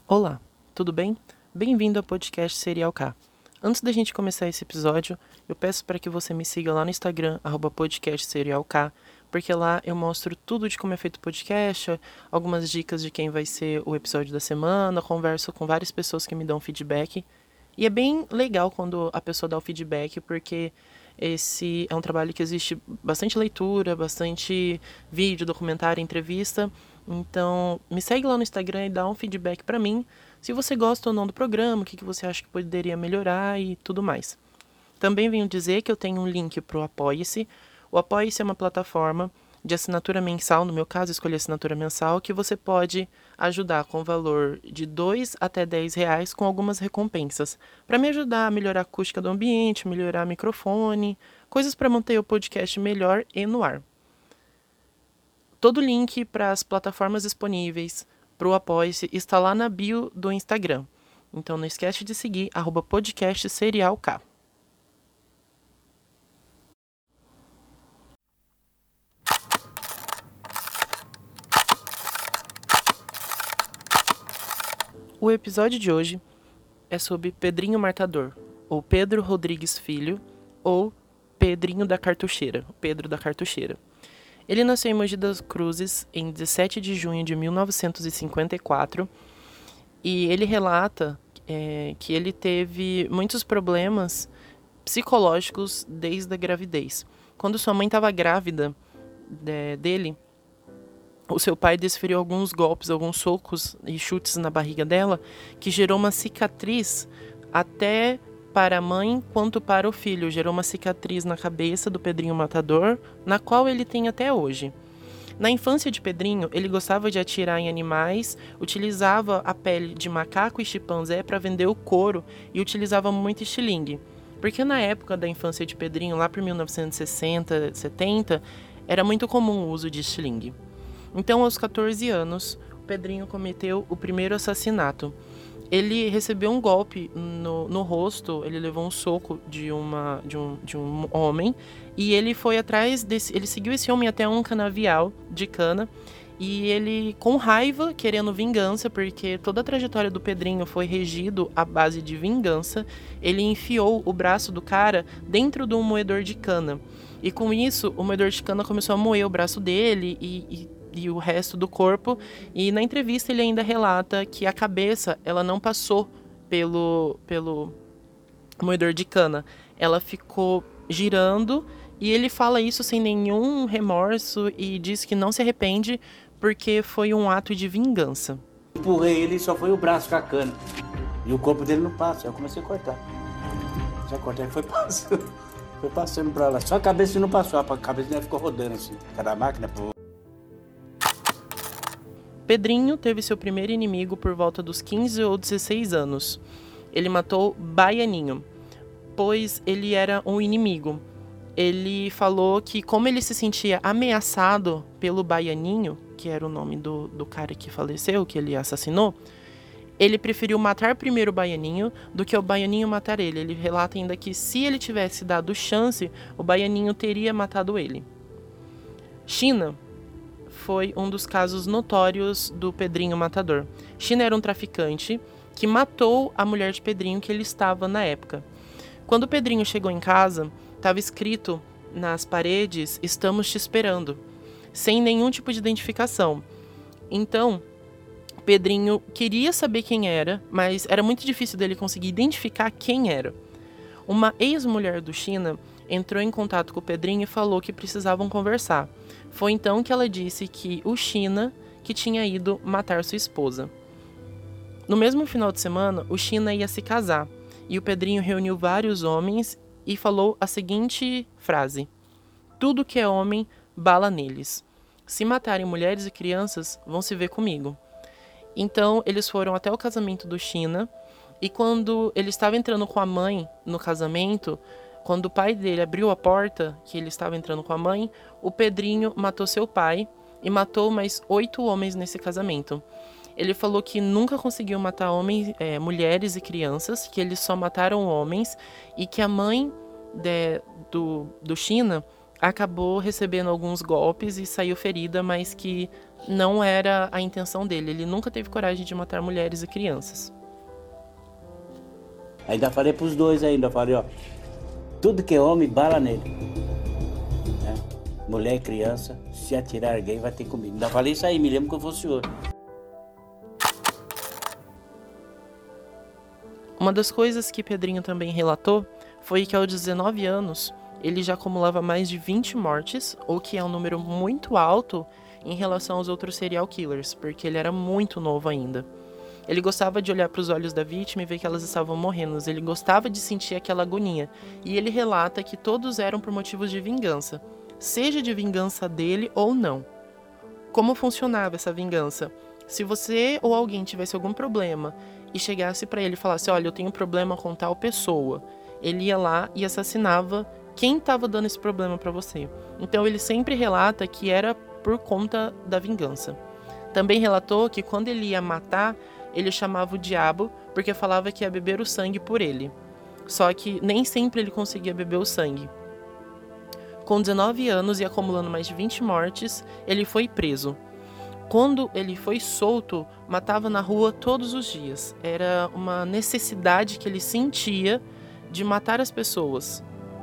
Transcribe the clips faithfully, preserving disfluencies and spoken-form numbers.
Olá, tudo bem? Bem-vindo ao podcast Serial K. Antes da gente começar esse episódio, eu peço para que você me siga lá no Instagram, arroba podcast Serial K, porque lá eu mostro tudo de como é feito o podcast, algumas dicas de quem vai ser o episódio da semana, converso com várias pessoas que me dão feedback. E é bem legal quando a pessoa dá o feedback, porque esse é um trabalho que existe bastante leitura, bastante vídeo, documentário, entrevista. Então, me segue lá no Instagram e dá um feedback pra mim, se você gosta ou não do programa, o que que você acha que poderia melhorar e tudo mais. Também venho dizer que eu tenho um link pro Apoia-se. O Apoia-se é uma plataforma de assinatura mensal, no meu caso, escolhi assinatura mensal, que você pode ajudar com valor de dois até dez reais com algumas recompensas, para me ajudar a melhorar a acústica do ambiente, melhorar o microfone, coisas para manter o podcast melhor e no ar. Todo o link para as plataformas disponíveis para o Apoia-se está lá na bio do Instagram. Então não esquece de seguir, arroba podcast Serial K. O episódio de hoje é sobre Pedrinho Matador, ou Pedro Rodrigues Filho, ou Pedrinho da Cartucheira, Pedro da Cartucheira. Ele nasceu em Mogi das Cruzes em dezessete de junho de mil novecentos e cinquenta e quatro e ele relata é, que ele teve muitos problemas psicológicos desde a gravidez. Quando sua mãe estava grávida de, dele, o seu pai desferiu alguns golpes, alguns socos e chutes na barriga dela, que gerou uma cicatriz até para a mãe quanto para o filho. Gerou uma cicatriz na cabeça do Pedrinho Matador, na qual ele tem até hoje. Na infância de Pedrinho, ele gostava de atirar em animais, utilizava a pele de macaco e chimpanzé para vender o couro e utilizava muito estilingue. Porque na época da infância de Pedrinho, lá por mil novecentos e sessenta, setenta, era muito comum o uso de estilingue. Então, aos catorze anos, o Pedrinho cometeu o primeiro assassinato. Ele recebeu um golpe no, no rosto, ele levou um soco de, uma, de, um, de um homem, e ele foi atrás desse. Ele seguiu esse homem até um canavial de cana, e ele, com raiva, querendo vingança, porque toda a trajetória do Pedrinho foi regido à base de vingança, ele enfiou o braço do cara dentro de um moedor de cana. E com isso, o moedor de cana começou a moer o braço dele e, e e o resto do corpo, e na entrevista ele ainda relata que a cabeça, ela não passou pelo, pelo moedor de cana, ela ficou girando, e ele fala isso sem nenhum remorso e diz que não se arrepende porque foi um ato de vingança. Empurrei ele e só foi o braço com a cana, e o corpo dele não passa, eu comecei a cortar, já cortei, foi passando, foi passando pra lá, só a cabeça não passou, a cabeça dele ficou rodando assim, cada máquina, pô. Pedrinho teve seu primeiro inimigo por volta dos quinze ou dezesseis anos. Ele matou Baianinho, pois ele era um inimigo. Ele falou que, como ele se sentia ameaçado pelo Baianinho, que era o nome do, do cara que faleceu, que ele assassinou, ele preferiu matar primeiro o Baianinho do que o Baianinho matar ele. Ele relata ainda que, se ele tivesse dado chance, o Baianinho teria matado ele. China foi um dos casos notórios do Pedrinho Matador. China era um traficante que matou a mulher de Pedrinho que ele estava na época. Quando o Pedrinho chegou em casa, estava escrito nas paredes, "Estamos te esperando", sem nenhum tipo de identificação. Então, Pedrinho queria saber quem era, mas era muito difícil dele conseguir identificar quem era. Uma ex-mulher do China entrou em contato com o Pedrinho e falou que precisavam conversar. Foi então que ela disse que o China que tinha ido matar sua esposa. No mesmo final de semana, o China ia se casar, e o Pedrinho reuniu vários homens e falou a seguinte frase: "Tudo que é homem, bala neles. Se matarem mulheres e crianças, vão se ver comigo." Então, eles foram até o casamento do China, e quando ele estava entrando com a mãe no casamento, quando o pai dele abriu a porta, que ele estava entrando com a mãe, o Pedrinho matou seu pai e matou mais oito homens nesse casamento. Ele falou que nunca conseguiu matar homens, é, mulheres e crianças, que eles só mataram homens, e que a mãe de, do, do China acabou recebendo alguns golpes e saiu ferida, mas que não era a intenção dele. Ele nunca teve coragem de matar mulheres e crianças. Ainda falei pros dois ainda, falei, ó, tudo que é homem, bala nele. Né? Mulher e criança, se atirar alguém, vai ter comigo. Ainda falei isso aí, me lembro que eu fosse hoje. Uma das coisas que Pedrinho também relatou foi que aos dezenove anos, ele já acumulava mais de vinte mortes, o que é um número muito alto em relação aos outros serial killers, porque ele era muito novo ainda. Ele gostava de olhar para os olhos da vítima e ver que elas estavam morrendo, ele gostava de sentir aquela agonia, e ele relata que todos eram por motivos de vingança, seja de vingança dele ou não. Como funcionava essa vingança? Se você ou alguém tivesse algum problema e chegasse para ele e falasse, olha, eu tenho um problema com tal pessoa, ele ia lá e assassinava quem estava dando esse problema para você. Então ele sempre relata que era por conta da vingança. Também relatou que quando ele ia matar, ele chamava o diabo porque falava que ia beber o sangue por ele. Só que nem sempre ele conseguia beber o sangue. Com dezenove anos e acumulando mais de vinte mortes, ele foi preso. Quando ele foi solto, matava na rua todos os dias. Era uma necessidade que ele sentia de matar as pessoas.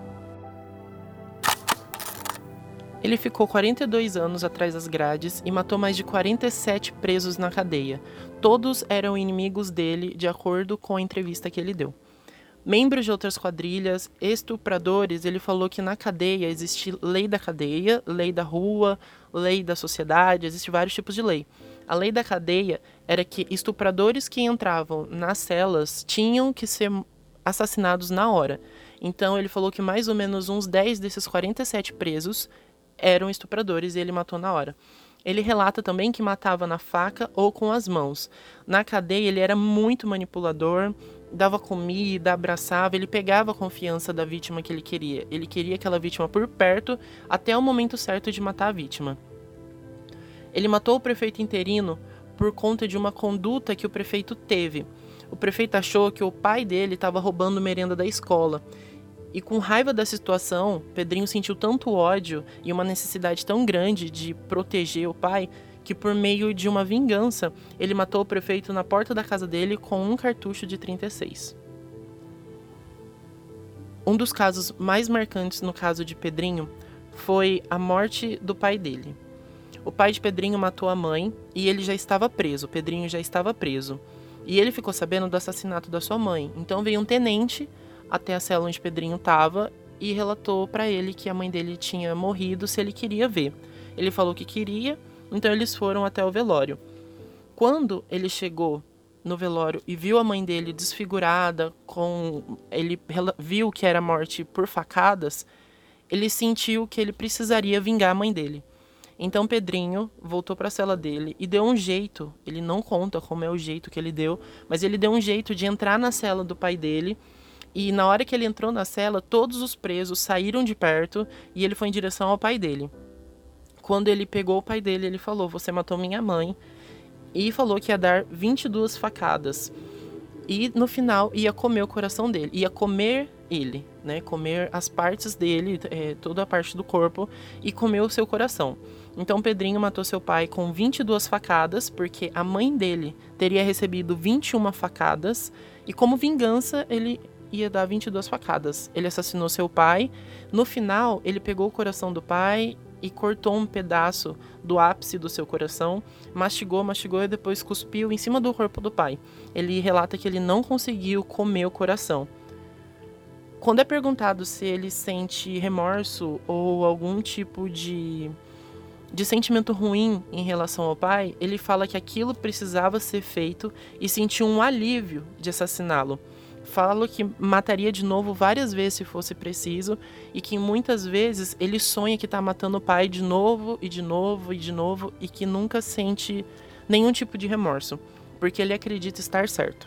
Ele ficou quarenta e dois anos atrás das grades e matou mais de quarenta e sete presos na cadeia. Todos eram inimigos dele, de acordo com a entrevista que ele deu. Membros de outras quadrilhas, estupradores, ele falou que na cadeia existe lei da cadeia, lei da rua, lei da sociedade, existem vários tipos de lei. A lei da cadeia era que estupradores que entravam nas celas tinham que ser assassinados na hora. Então ele falou que mais ou menos uns dez desses quarenta e sete presos eram estupradores e ele matou na hora. Ele relata também que matava na faca ou com as mãos. Na cadeia ele era muito manipulador, dava comida, abraçava, ele pegava a confiança da vítima que ele queria. Ele queria aquela vítima por perto até o momento certo de matar a vítima. Ele matou o prefeito interino por conta de uma conduta que o prefeito teve. O prefeito achou que o pai dele estava roubando merenda da escola. E com raiva da situação, Pedrinho sentiu tanto ódio e uma necessidade tão grande de proteger o pai, que por meio de uma vingança, ele matou o prefeito na porta da casa dele com um cartucho de trinta e seis. Um dos casos mais marcantes no caso de Pedrinho foi a morte do pai dele. O pai de Pedrinho matou a mãe e ele já estava preso, Pedrinho já estava preso. E ele ficou sabendo do assassinato da sua mãe, então veio um tenente até a cela onde Pedrinho estava e relatou para ele que a mãe dele tinha morrido se ele queria ver. Ele falou que queria, então eles foram até o velório. Quando ele chegou no velório e viu a mãe dele desfigurada, com ele viu que era morte por facadas, ele sentiu que ele precisaria vingar a mãe dele. Então Pedrinho voltou para a cela dele e deu um jeito, ele não conta como é o jeito que ele deu, mas ele deu um jeito de entrar na cela do pai dele. E na hora que ele entrou na cela, todos os presos saíram de perto e ele foi em direção ao pai dele. Quando ele pegou o pai dele, ele falou, você matou minha mãe. E falou que ia dar vinte e duas facadas. E no final ia comer o coração dele, ia comer ele, né? Comer as partes dele, é, toda a parte do corpo e comer o seu coração. Então Pedrinho matou seu pai com vinte e duas facadas, porque a mãe dele teria recebido vinte e uma facadas. E como vingança, ele ia dar vinte e duas facadas. Ele assassinou seu pai. No final, ele pegou o coração do pai e cortou um pedaço do ápice do seu coração, mastigou, mastigou e depois cuspiu em cima do corpo do pai. Ele relata que ele não conseguiu comer o coração. Quando é perguntado se ele sente remorso ou algum tipo de, de sentimento ruim em relação ao pai, ele fala que aquilo precisava ser feito e sentiu um alívio de assassiná-lo. Fala que mataria de novo várias vezes se fosse preciso e que muitas vezes ele sonha que está matando o pai de novo e de novo e de novo e que nunca sente nenhum tipo de remorso, porque ele acredita estar certo.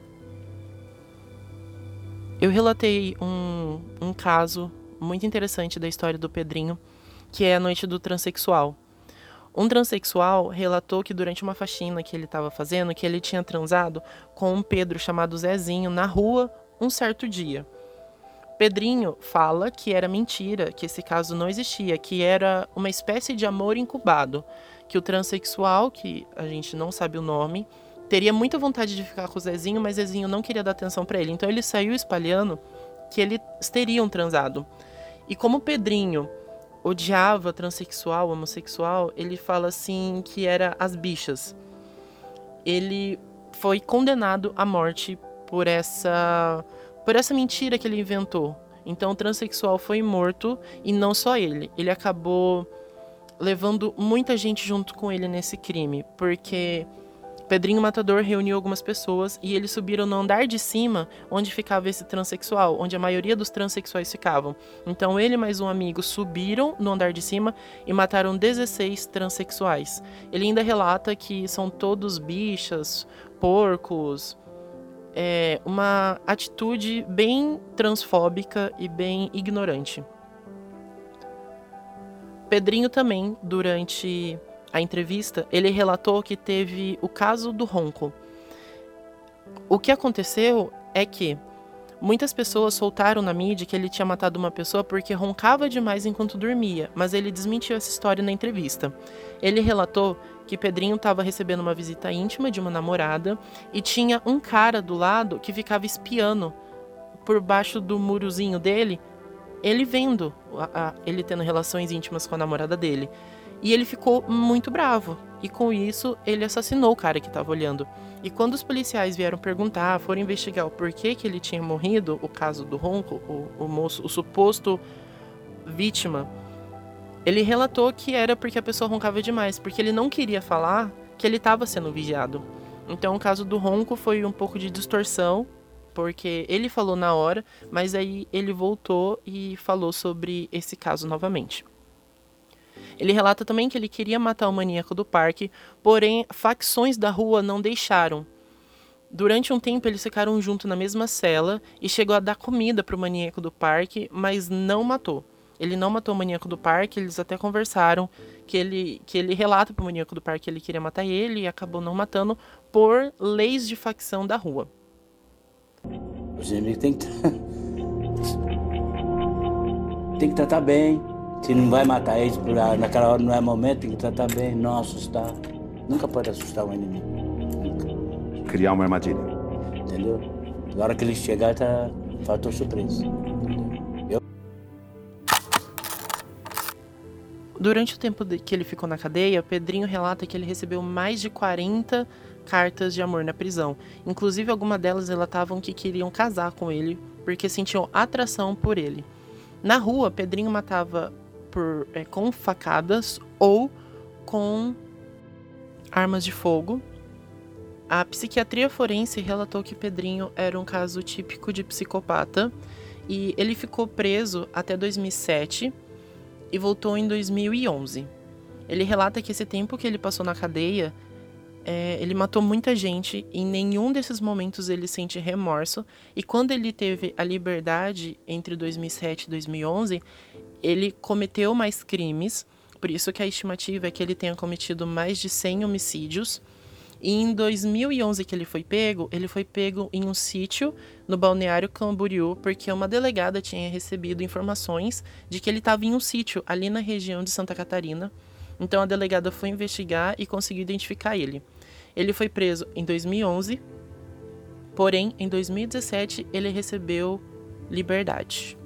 Eu relatei um, um caso muito interessante da história do Pedrinho, que é a noite do transexual. Um transexual relatou que durante uma faxina que ele estava fazendo, que ele tinha transado com um Pedro chamado Zezinho na rua um certo dia. Pedrinho fala que era mentira, que esse caso não existia, que era uma espécie de amor incubado, que o transexual, que a gente não sabe o nome, teria muita vontade de ficar com o Zezinho, mas Zezinho não queria dar atenção pra ele. Então ele saiu espalhando que eles teriam transado. E como o Pedrinho odiava transexual, homossexual, ele fala assim que era as bichas. Ele foi condenado à morte por essa, por essa mentira que ele inventou. Então o transexual foi morto e não só ele. Ele acabou levando muita gente junto com ele nesse crime, porque Pedrinho Matador reuniu algumas pessoas e eles subiram no andar de cima, onde ficava esse transexual, onde a maioria dos transexuais ficavam. Então ele e mais um amigo subiram no andar de cima e mataram dezesseis transexuais. Ele ainda relata que são todos bichas, porcos, é uma atitude bem transfóbica e bem ignorante. Pedrinho também, durante a entrevista, ele relatou que teve o caso do ronco. O que aconteceu é que muitas pessoas soltaram na mídia que ele tinha matado uma pessoa porque roncava demais enquanto dormia, mas ele desmentiu essa história na entrevista. Ele relatou que Pedrinho estava recebendo uma visita íntima de uma namorada e tinha um cara do lado que ficava espiando por baixo do murozinho dele, ele vendo a, a, ele tendo relações íntimas com a namorada dele. E ele ficou muito bravo. E com isso, ele assassinou o cara que estava olhando. E quando os policiais vieram perguntar, foram investigar o porquê que ele tinha morrido, o caso do ronco, o, o moço, o suposto vítima, ele relatou que era porque a pessoa roncava demais, porque ele não queria falar que ele estava sendo vigiado. Então o caso do ronco foi um pouco de distorção, porque ele falou na hora, mas aí ele voltou e falou sobre esse caso novamente. Ele relata também que ele queria matar o maníaco do parque, porém facções da rua não deixaram. Durante um tempo eles ficaram juntos na mesma cela e chegou a dar comida para o maníaco do parque, mas não matou. Ele não matou o maníaco do parque, eles até conversaram, que ele, que ele relata para o maníaco do parque que ele queria matar ele e acabou não matando por leis de facção da rua. Os inimigos têm que tem que tratar bem. Se não vai matar eles, naquela hora não é momento, tem que tratar bem, não assustar. Nunca pode assustar o inimigo. Nunca. Criar uma armadilha. Entendeu? Na hora que ele chegar, tá fator surpresa. Eu... Durante o tempo que ele ficou na cadeia, Pedrinho relata que ele recebeu mais de quarenta cartas de amor na prisão. Inclusive, algumas delas relatavam que queriam casar com ele, porque sentiam atração por ele. Na rua, Pedrinho matava por, é, com facadas ou com armas de fogo. A psiquiatria forense relatou que Pedrinho era um caso típico de psicopata e ele ficou preso até dois mil e sete e voltou em dois mil e onze. Ele relata que esse tempo que ele passou na cadeia, é, ele matou muita gente, em nenhum desses momentos ele sente remorso, e quando ele teve a liberdade entre dois mil e sete e dois mil e onze, ele cometeu mais crimes, por isso que a estimativa é que ele tenha cometido mais de cem homicídios. E em dois mil e onze que ele foi pego, ele foi pego em um sítio no Balneário Camboriú, porque uma delegada tinha recebido informações de que ele estava em um sítio ali na região de Santa Catarina. Então a delegada foi investigar e conseguiu identificar ele. Ele foi preso em dois mil e onze, porém em dois mil e dezessete ele recebeu liberdade.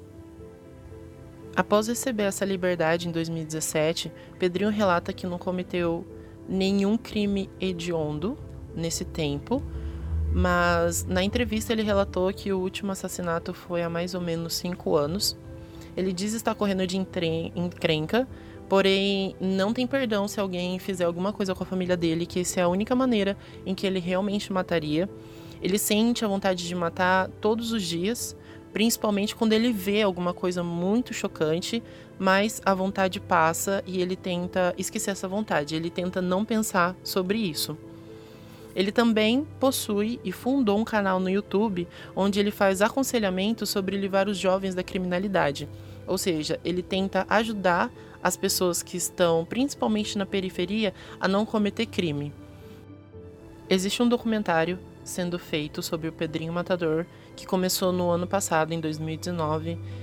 Após receber essa liberdade em dois mil e dezessete, Pedrinho relata que não cometeu nenhum crime hediondo nesse tempo, mas na entrevista ele relatou que o último assassinato foi há mais ou menos cinco anos. Ele diz estar correndo de encrenca, porém não tem perdão se alguém fizer alguma coisa com a família dele, que essa é a única maneira em que ele realmente mataria. Ele sente a vontade de matar todos os dias, principalmente quando ele vê alguma coisa muito chocante, mas a vontade passa e ele tenta esquecer essa vontade, ele tenta não pensar sobre isso. Ele também possui e fundou um canal no YouTube onde ele faz aconselhamento sobre livrar os jovens da criminalidade. Ou seja, ele tenta ajudar as pessoas que estão principalmente na periferia a não cometer crime. Existe um documentário sendo feito sobre o Pedrinho Matador, que começou no ano passado, em dois mil e dezenove,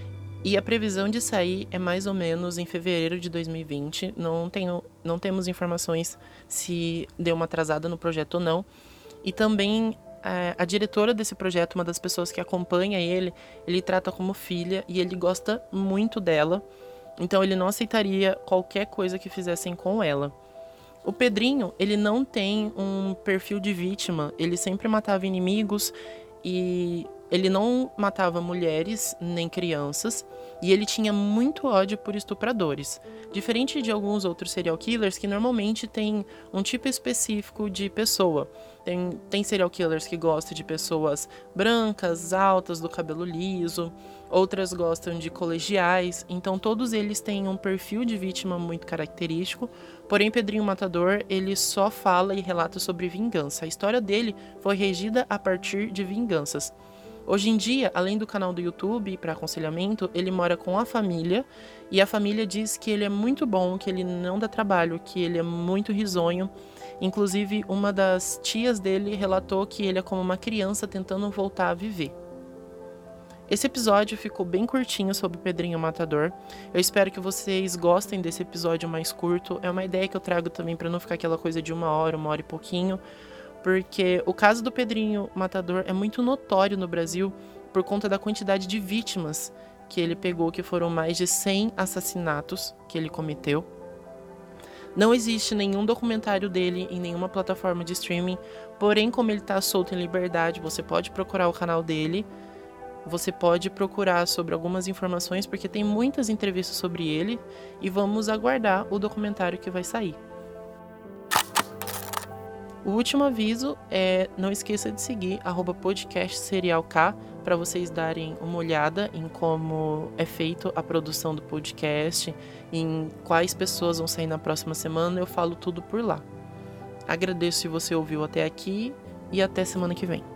E a previsão de sair é mais ou menos em fevereiro de dois mil e vinte. Não, tenho, não temos informações se deu uma atrasada no projeto ou não. E também é, a diretora desse projeto, uma das pessoas que acompanha ele, ele trata como filha e ele gosta muito dela. Então ele não aceitaria qualquer coisa que fizessem com ela. O Pedrinho, ele não tem um perfil de vítima. Ele sempre matava inimigos e ele não matava mulheres nem crianças. E ele tinha muito ódio por estupradores. Diferente de alguns outros serial killers que normalmente tem um tipo específico de pessoa. Tem, tem serial killers que gostam de pessoas brancas, altas, do cabelo liso. Outras gostam de colegiais. Então todos eles têm um perfil de vítima muito característico. Porém, Pedrinho Matador, ele só fala e relata sobre vingança. A história dele foi regida a partir de vinganças. Hoje em dia, além do canal do YouTube para aconselhamento, ele mora com a família e a família diz que ele é muito bom, que ele não dá trabalho, que ele é muito risonho. Inclusive, uma das tias dele relatou que ele é como uma criança tentando voltar a viver. Esse episódio ficou bem curtinho sobre Pedrinho Matador. Eu espero que vocês gostem desse episódio mais curto. É uma ideia que eu trago também para não ficar aquela coisa de uma hora, uma hora e pouquinho. Porque o caso do Pedrinho Matador é muito notório no Brasil por conta da quantidade de vítimas que ele pegou, que foram mais de cem assassinatos que ele cometeu. Não existe nenhum documentário dele em nenhuma plataforma de streaming, porém, como ele está solto em liberdade, você pode procurar o canal dele, você pode procurar sobre algumas informações, porque tem muitas entrevistas sobre ele, e vamos aguardar o documentário que vai sair. O último aviso é, não esqueça de seguir arroba podcast serial K para vocês darem uma olhada em como é feito a produção do podcast, em quais pessoas vão sair na próxima semana, eu falo tudo por lá. Agradeço se você ouviu até aqui e até semana que vem.